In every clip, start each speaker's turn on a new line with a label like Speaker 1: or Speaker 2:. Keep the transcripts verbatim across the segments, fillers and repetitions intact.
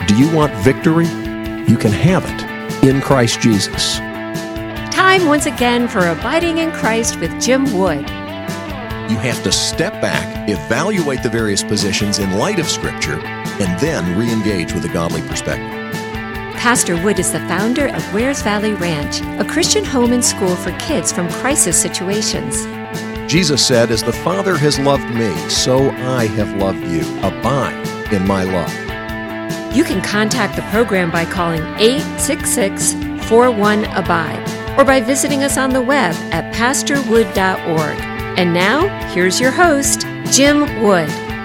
Speaker 1: Do you want victory? You can have it in Christ Jesus.
Speaker 2: Time once again for Abiding in Christ with Jim Wood.
Speaker 1: You have to step back, evaluate the various positions in light of Scripture, and then re-engage with a godly perspective.
Speaker 2: Pastor Wood is the founder of Wares Valley Ranch, a Christian home and school for kids from crisis situations.
Speaker 1: Jesus said, "As the Father has loved me, so I have loved you. Abide in my love."
Speaker 2: You can contact the program by calling eight six six, four one, A B I D E or by visiting us on the web at pastor wood dot org. And now, here's your host, Jim Wood.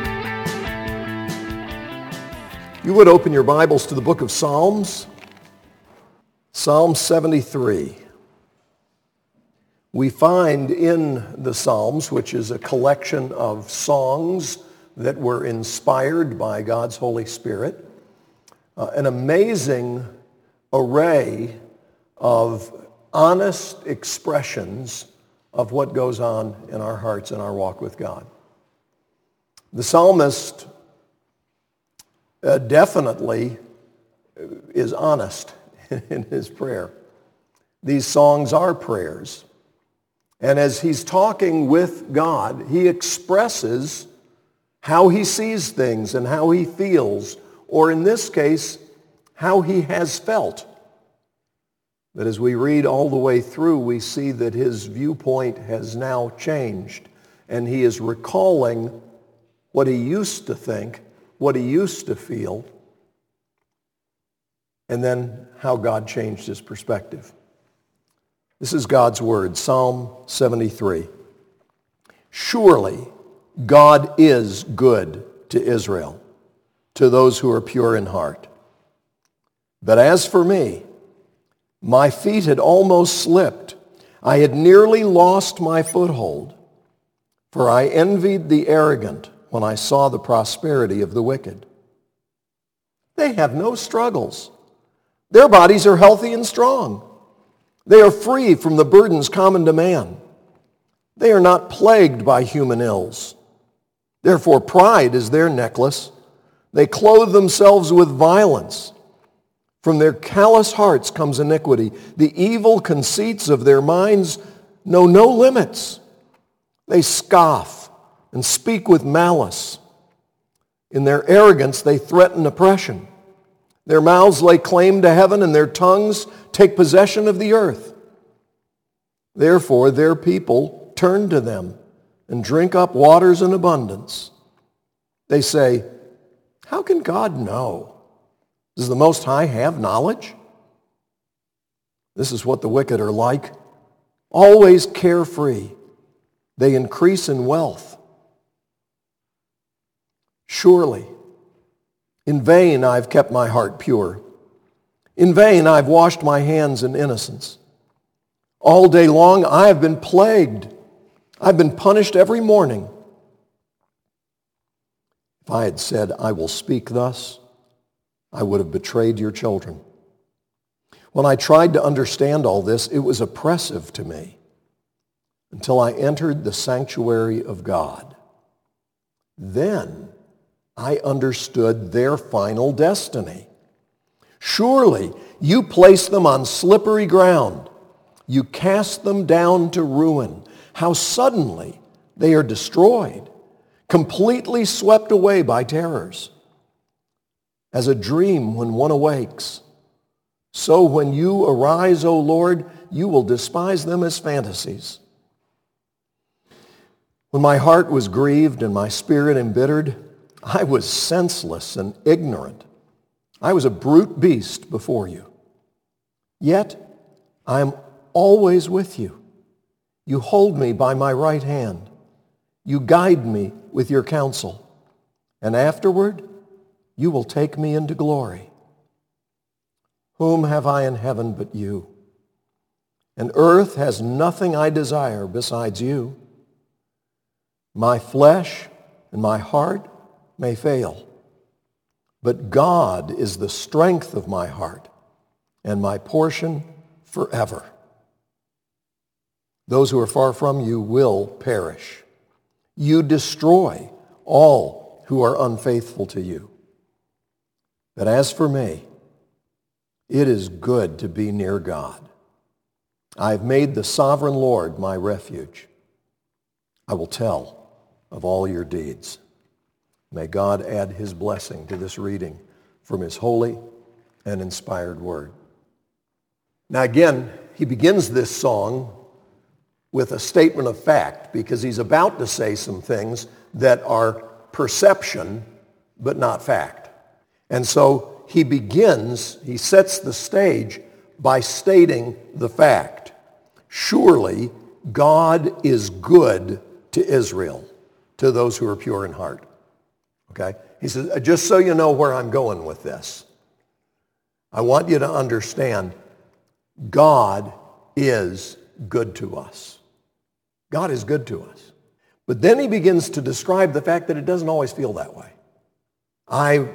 Speaker 3: You would open your Bibles to the book of Psalms, Psalm seventy-three. We find in the Psalms, which is a collection of songs that were inspired by God's Holy Spirit, uh, an amazing array of honest expressions of what goes on in our hearts and our walk with God. The psalmist uh, definitely is honest in his prayer. These songs are prayers. And as he's talking with God, he expresses how he sees things and how he feels, or in this case, how he has felt. But as we read all the way through, we see that his viewpoint has now changed, and he is recalling what he used to think, what he used to feel, and then how God changed his perspective. This is God's word, Psalm seventy-three. Surely God is good to Israel, to those who are pure in heart. But as for me, my feet had almost slipped. I had nearly lost my foothold, for I envied the arrogant when I saw the prosperity of the wicked. They have no struggles. Their bodies are healthy and strong. They are free from the burdens common to man. They are not plagued by human ills. Therefore, pride is their necklace. They clothe themselves with violence. From their callous hearts comes iniquity. The evil conceits of their minds know no limits. They scoff and speak with malice. In their arrogance, they threaten oppression. Their mouths lay claim to heaven, and their tongues take possession of the earth. Therefore, their people turn to them and drink up waters in abundance. They say, "How can God know? Does the Most High have knowledge?" This is what the wicked are like, always carefree. They increase in wealth. Surely, in vain I've kept my heart pure. In vain I've washed my hands in innocence. All day long I have been plagued. I've been punished every morning. If I had said, "I will speak thus," I would have betrayed your children. When I tried to understand all this, it was oppressive to me until I entered the sanctuary of God. Then I understood their final destiny. Surely you place them on slippery ground. You cast them down to ruin. How suddenly they are destroyed, completely swept away by terrors. As a dream when one awakes, so when you arise, O Lord, you will despise them as fantasies. When my heart was grieved and my spirit embittered, I was senseless and ignorant. I was a brute beast before you. Yet I am always with you. You hold me by my right hand. You guide me with your counsel. And afterward, you will take me into glory. Whom have I in heaven but you? And earth has nothing I desire besides you. My flesh and my heart may fail, but God is the strength of my heart and my portion forever. Those who are far from you will perish. You destroy all who are unfaithful to you. But as for me, it is good to be near God. I have made the sovereign Lord my refuge. I will tell of all your deeds. May God add his blessing to this reading from his holy and inspired word. Now again, he begins this song with a statement of fact because he's about to say some things that are perception but not fact. And so he begins, he sets the stage by stating the fact. Surely God is good to Israel, to those who are pure in heart. Okay? He says, just so you know where I'm going with this, I want you to understand God is good to us. God is good to us. But then he begins to describe the fact that it doesn't always feel that way. I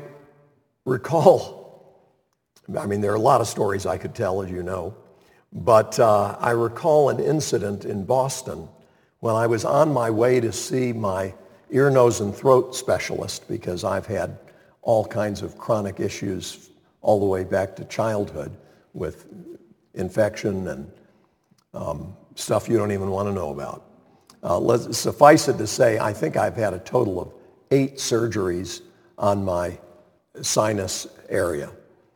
Speaker 3: recall, I mean, there are a lot of stories I could tell, as you know, but uh, I recall an incident in Boston when I was on my way to see my ear, nose, and throat specialist because I've had all kinds of chronic issues all the way back to childhood with infection and um, stuff you don't even want to know about. Uh, let's, suffice it to say, I think I've had a total of eight surgeries on my sinus area.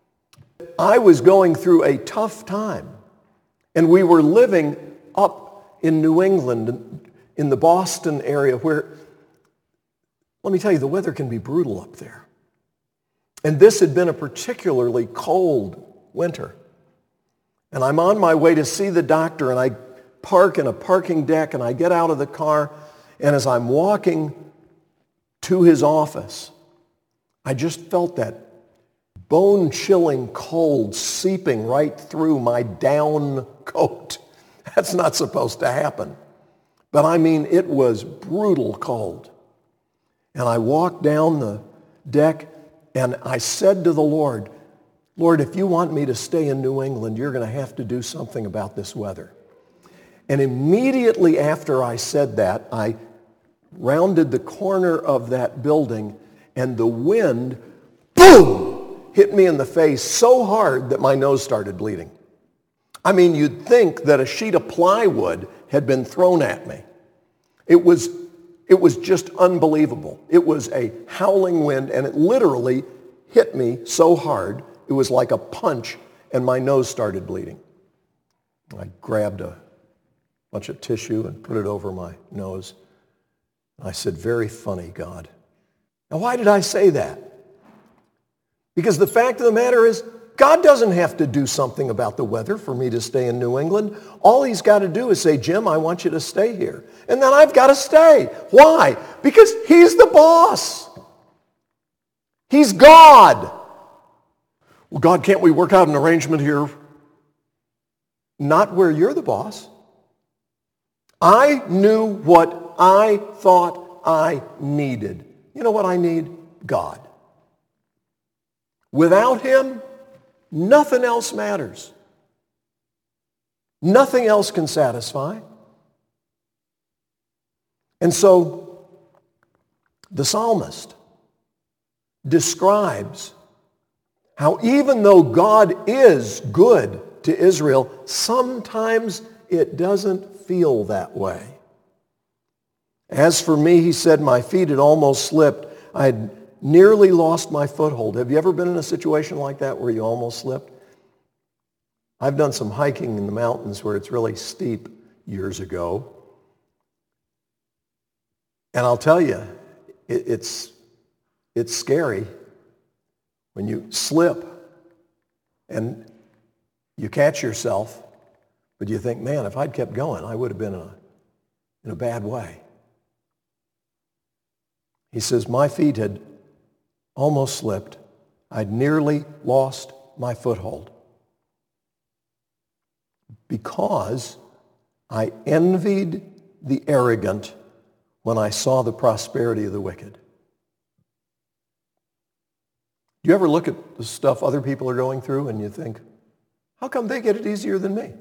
Speaker 3: I was going through a tough time, and we were living up in New England, in the Boston area, where, let me tell you, the weather can be brutal up there. And this had been a particularly cold winter. And I'm on my way to see the doctor, and I park in a parking deck, and I get out of the car, and as I'm walking to his office, I just felt that bone-chilling cold seeping right through my down coat. That's not supposed to happen. But I mean, it was brutal cold. And I walked down the deck, and I said to the Lord, Lord, if you want me to stay in New England, you're going to have to do something about this weather. And immediately after I said that, I rounded the corner of that building, and the wind, boom, hit me in the face so hard that my nose started bleeding. I mean, you'd think that a sheet of plywood had been thrown at me. It was, it was just unbelievable. It was a howling wind, and it literally hit me so hard, it was like a punch, and my nose started bleeding. I grabbed a bunch of tissue and put it over my nose. I said, very funny, God. Now, why did I say that? Because the fact of the matter is, God doesn't have to do something about the weather for me to stay in New England. All he's got to do is say, Jim, I want you to stay here. And then I've got to stay. Why? Because he's the boss. He's God. Well, God, can't we work out an arrangement here? Not where you're the boss. I knew what I thought I needed. You know what I need? God. Without him, nothing else matters. Nothing else can satisfy. And so the psalmist describes how even though God is good to Israel, sometimes it doesn't feel that way. As for me, he said, my feet had almost slipped. I had nearly lost my foothold. Have you ever been in a situation like that where you almost slipped? I've done some hiking in the mountains where it's really steep years ago. And I'll tell you, it, it's, it's scary when you slip and you catch yourself, but you think, man, if I'd kept going, I would have been in a, in a bad way. He says, my feet had almost slipped. I'd nearly lost my foothold because I envied the arrogant when I saw the prosperity of the wicked. Do you ever look at the stuff other people are going through and you think, how come they get it easier than me?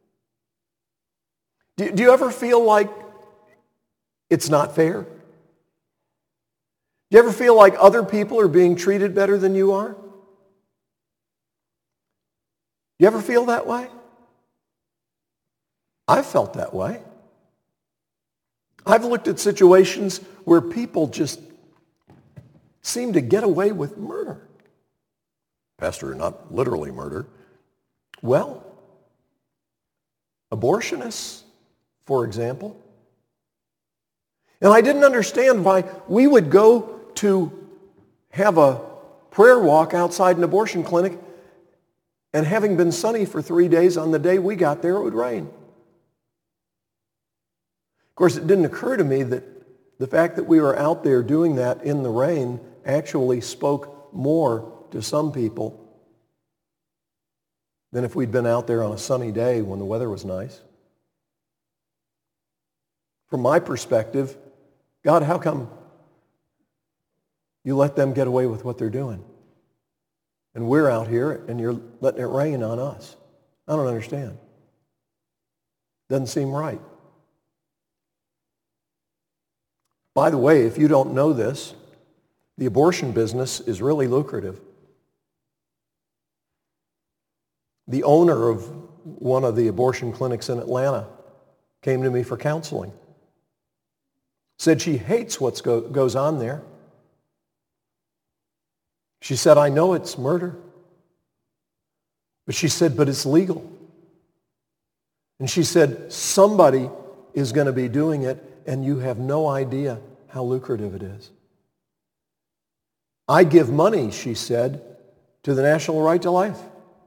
Speaker 3: Do, do you ever feel like it's not fair? Do you ever feel like other people are being treated better than you are? You ever feel that way? I've felt that way. I've looked at situations where people just seem to get away with murder. Pastor, not literally murder. Well, abortionists, for example. And I didn't understand why we would go to have a prayer walk outside an abortion clinic, and having been sunny for three days, on the day we got there, it would rain. Of course, it didn't occur to me that the fact that we were out there doing that in the rain actually spoke more to some people than if we'd been out there on a sunny day when the weather was nice. From my perspective, God, how come you let them get away with what they're doing? And we're out here and you're letting it rain on us. I don't understand. Doesn't seem right. By the way, if you don't know this, the abortion business is really lucrative. The owner of one of the abortion clinics in Atlanta came to me for counseling. Said she hates what go, goes on there. She said, I know it's murder. But she said, but it's legal. And she said, somebody is going to be doing it, and you have no idea how lucrative it is. I give money, she said, to the National Right to Life.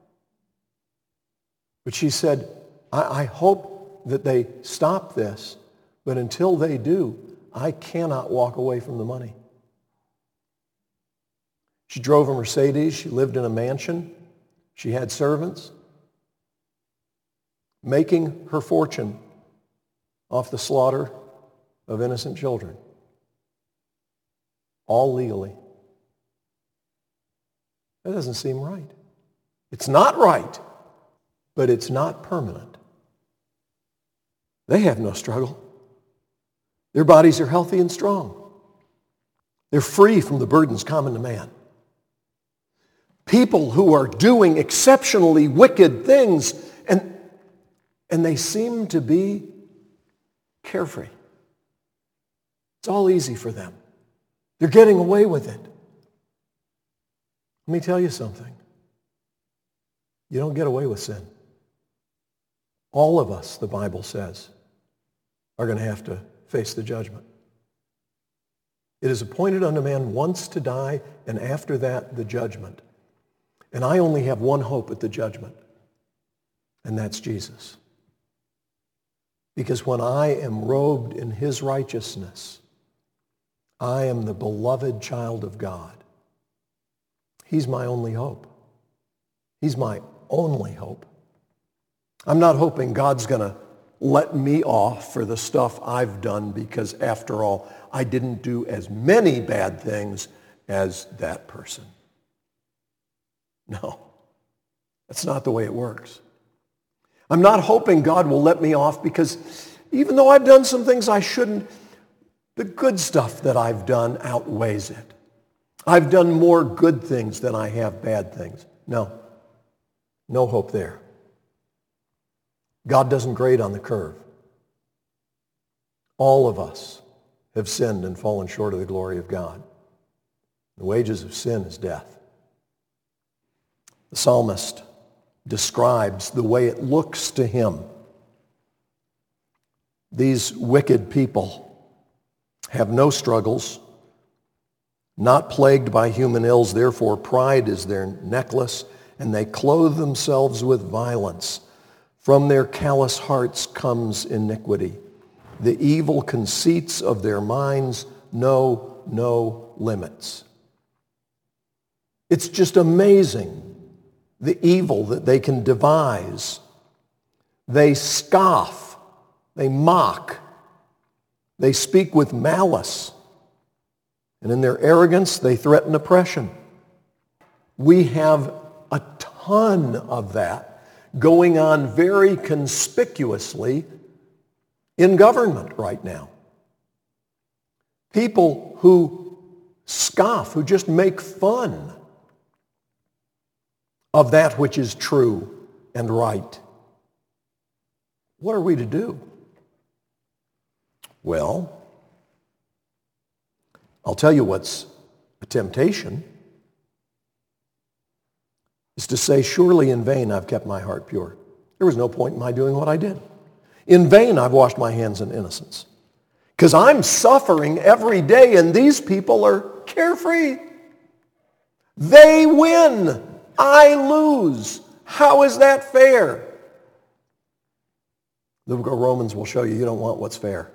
Speaker 3: But she said, I, I hope that they stop this, but until they do, I cannot walk away from the money. She drove a Mercedes. She lived in a mansion. She had servants, making her fortune off the slaughter of innocent children, all legally. That doesn't seem right. It's not right, but it's not permanent. They have no struggle. Their bodies are healthy and strong. They're free from the burdens common to man. People who are doing exceptionally wicked things, and, and they seem to be carefree. It's all easy for them. They're getting away with it. Let me tell you something. You don't get away with sin. All of us, the Bible says, are going to have to face the judgment. It is appointed unto man once to die, and after that, the judgment. And I only have one hope at the judgment, and that's Jesus. Because when I am robed in his righteousness, I am the beloved child of God. He's my only hope. He's my only hope. I'm not hoping God's going to let me off for the stuff I've done, because after all, I didn't do as many bad things as that person. No, that's not the way it works. I'm not hoping God will let me off because even though I've done some things I shouldn't, the good stuff that I've done outweighs it. I've done more good things than I have bad things. No, no hope there. God doesn't grade on the curve. All of us have sinned and fallen short of the glory of God. The wages of sin is death. The psalmist describes the way it looks to him. These wicked people have no struggles, not plagued by human ills, therefore pride is their necklace, and they clothe themselves with violence. From their callous hearts comes iniquity. The evil conceits of their minds know no limits. It's just amazing, the evil that they can devise. They scoff. They mock. They speak with malice. And in their arrogance, they threaten oppression. We have a ton of that going on very conspicuously in government right now. People who scoff, who just make fun of that which is true and right. What are we to do? Well, I'll tell you what's a temptation, is to say, surely in vain I've kept my heart pure. There was no point in my doing what I did. In vain I've washed my hands in innocence. Because I'm suffering every day and these people are carefree. They win. I lose. How is that fair? The book of Romans will show you you don't want what's fair.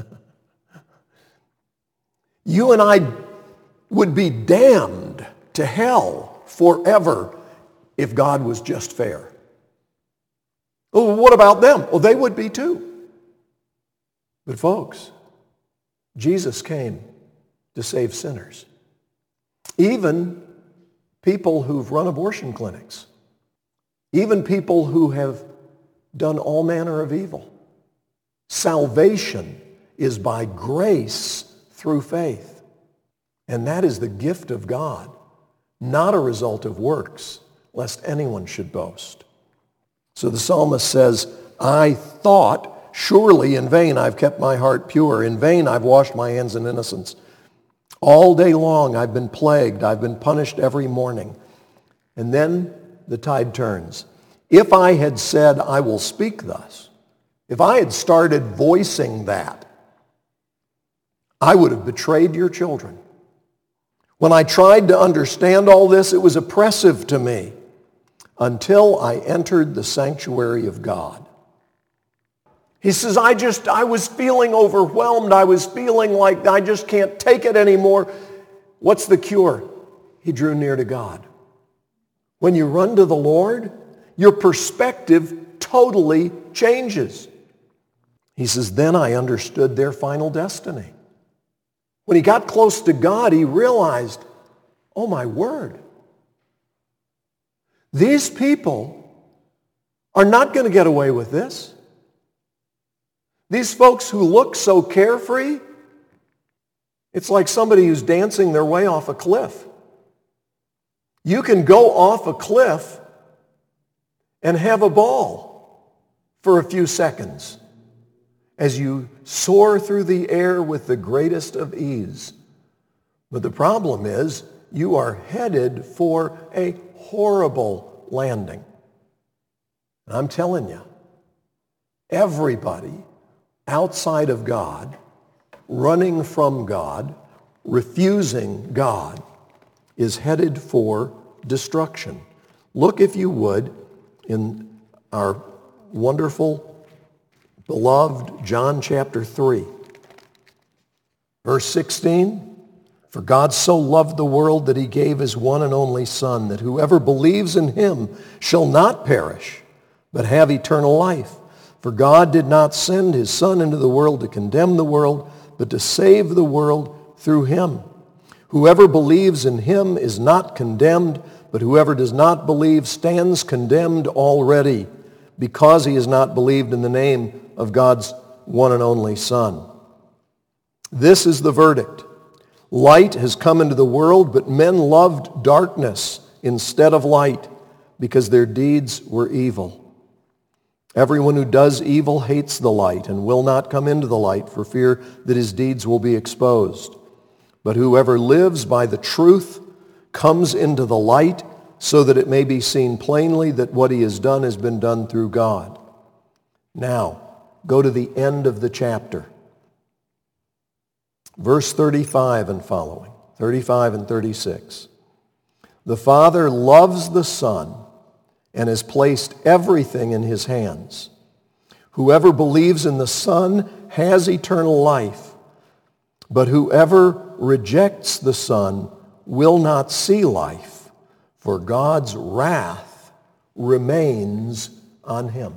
Speaker 3: You and I would be damned to hell forever if God was just fair. Well, what about them? Well, they would be too. But folks, Jesus came to save sinners. Even people who've run abortion clinics. Even people who have done all manner of evil. Salvation is by grace through faith. And that is the gift of God, not a result of works, lest anyone should boast. So the psalmist says, I thought, surely in vain I've kept my heart pure. In vain I've washed my hands in innocence. All day long I've been plagued. I've been punished every morning. And then the tide turns. If I had said, I will speak thus, if I had started voicing that, I would have betrayed your children. When I tried to understand all this, it was oppressive to me until I entered the sanctuary of God. He says, I just, I was feeling overwhelmed. I was feeling like I just can't take it anymore. What's the cure? He drew near to God. When you run to the Lord, your perspective totally changes. He says, then I understood their final destiny. When he got close to God, he realized, oh my word, these people are not going to get away with this. These folks who look so carefree, it's like somebody who's dancing their way off a cliff. You can go off a cliff and have a ball for a few seconds as you soar through the air with the greatest of ease. But the problem is you are headed for a horrible landing. And I'm telling you, everybody outside of God, running from God, refusing God, is headed for destruction. Look, if you would, in our wonderful, beloved John chapter three. Verse sixteen, for God so loved the world that he gave his one and only Son, that whoever believes in him shall not perish, but have eternal life. For God did not send his Son into the world to condemn the world, but to save the world through him. Whoever believes in him is not condemned, but whoever does not believe stands condemned already, because he has not believed in the name of God's one and only Son. This is the verdict. Light has come into the world, but men loved darkness instead of light, because their deeds were evil. Everyone who does evil hates the light and will not come into the light for fear that his deeds will be exposed. But whoever lives by the truth comes into the light, so that it may be seen plainly that what he has done has been done through God. Now, go to the end of the chapter. Verse thirty-five and following, thirty-five and thirty-six. The Father loves the Son and has placed everything in his hands. Whoever believes in the Son has eternal life, but whoever rejects the Son will not see life, for God's wrath remains on him.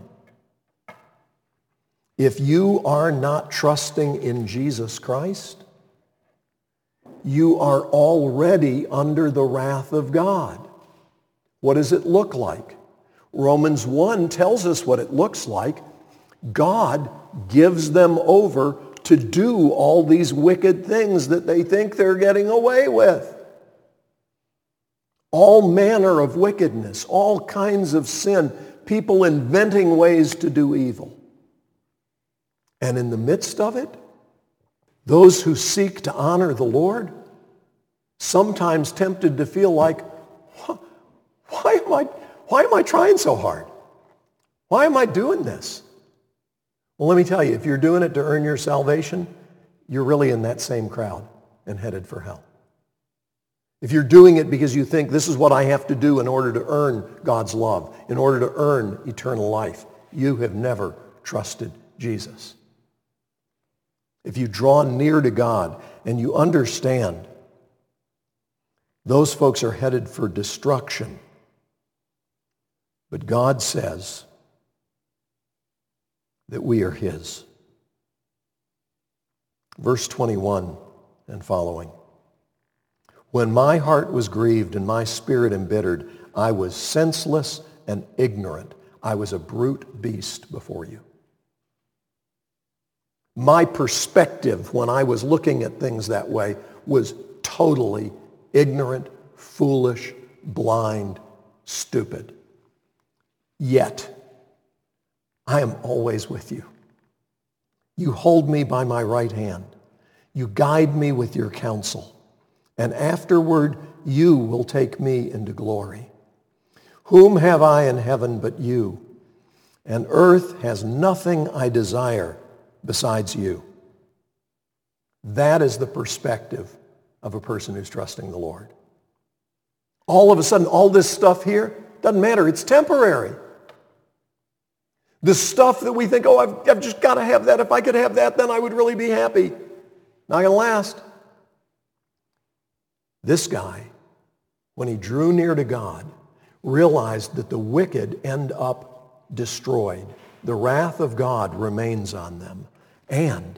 Speaker 3: If you are not trusting in Jesus Christ, you are already under the wrath of God. What does it look like? Romans one tells us what it looks like. God gives them over to do all these wicked things that they think they're getting away with. All manner of wickedness, all kinds of sin people inventing ways to do evil. And in the midst of it, those who seek to honor the Lord, sometimes tempted to feel like, why am I, why am I trying so hard? Why am I doing this? Well, let me tell you, if you're doing it to earn your salvation, you're really in that same crowd and headed for hell. If you're doing it because you think this is what I have to do in order to earn God's love, in order to earn eternal life, you have never trusted Jesus. If you draw near to God and you understand those folks are headed for destruction, but God says that we are his. Verse twenty-one and following. When my heart was grieved and my spirit embittered, I was senseless and ignorant. I was a brute beast before you. My perspective when I was looking at things that way was totally ignorant, foolish, blind, stupid. Yet, I am always with you. You hold me by my right hand. You guide me with your counsel. And afterward, you will take me into glory. Whom have I in heaven but you? And earth has nothing I desire besides you. That is the perspective of a person who's trusting the Lord. All of a sudden, all this stuff here doesn't matter. It's temporary. The stuff that we think, oh, I've, I've just got to have that. If I could have that, then I would really be happy. Not going to last. This guy, when he drew near to God, realized that the wicked end up destroyed. The wrath of God remains on them. And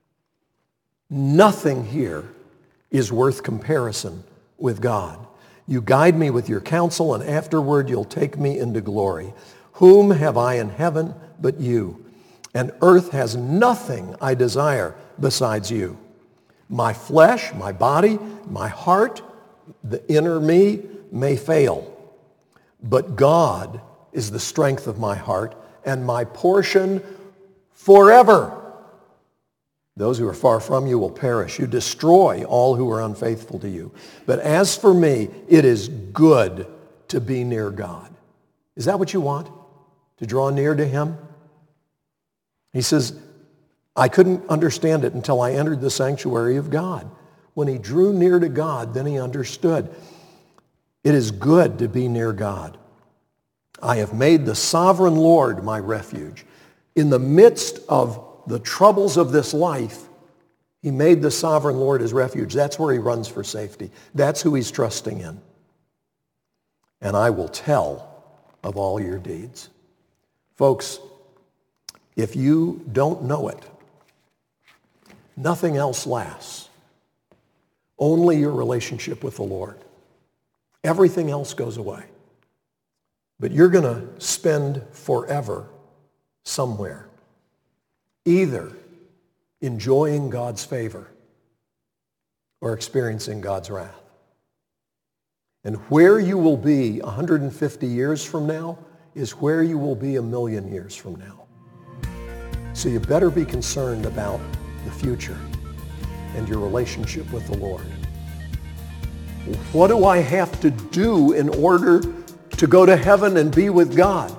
Speaker 3: nothing here is worth comparison with God. You guide me with your counsel, and afterward you'll take me into glory. Whom have I in heaven but you? And earth has nothing I desire besides you. My flesh, my body, my heart, the inner me may fail, but God is the strength of my heart and my portion forever. Those who are far from you will perish. You destroy all who are unfaithful to you. But as for me, it is good to be near God. Is that what you want? To draw near to him? He says, I couldn't understand it until I entered the sanctuary of God. When he drew near to God, then he understood. It is good to be near God. I have made the sovereign Lord my refuge. In the midst of the troubles of this life, he made the sovereign Lord his refuge. That's where he runs for safety. That's who he's trusting in. And I will tell of all your deeds. Folks, if you don't know it, nothing else lasts. Only your relationship with the Lord. Everything else goes away. But you're going to spend forever somewhere, either enjoying God's favor or experiencing God's wrath. And where you will be one hundred fifty years from now is where you will be a million years from now. So you better be concerned about the future and your relationship with the Lord. What do I have to do in order to go to heaven and be with God?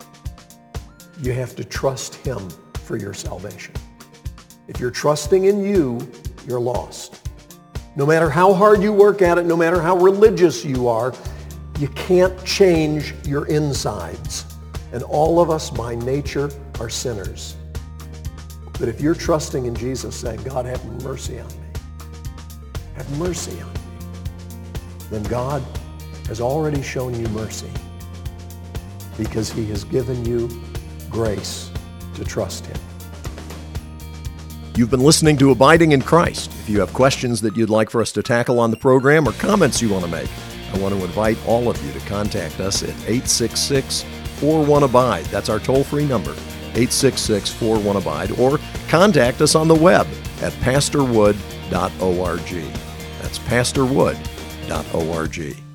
Speaker 3: You have to trust him for your salvation. If you're trusting in you, you're lost. No matter how hard you work at it, no matter how religious you are, you can't change your insides. And all of us by nature are sinners. But if you're trusting in Jesus, saying, God, have mercy on me, have mercy on me, then God has already shown you mercy because he has given you grace to trust him.
Speaker 1: You've been listening to Abiding in Christ. If you have questions that you'd like for us to tackle on the program or comments you want to make, I want to invite all of you to contact us at eight six six, four one, abide. That's our toll-free number, eight six six, four one, abide, or contact us on the web at pastor wood dot org. That's pastor wood dot org.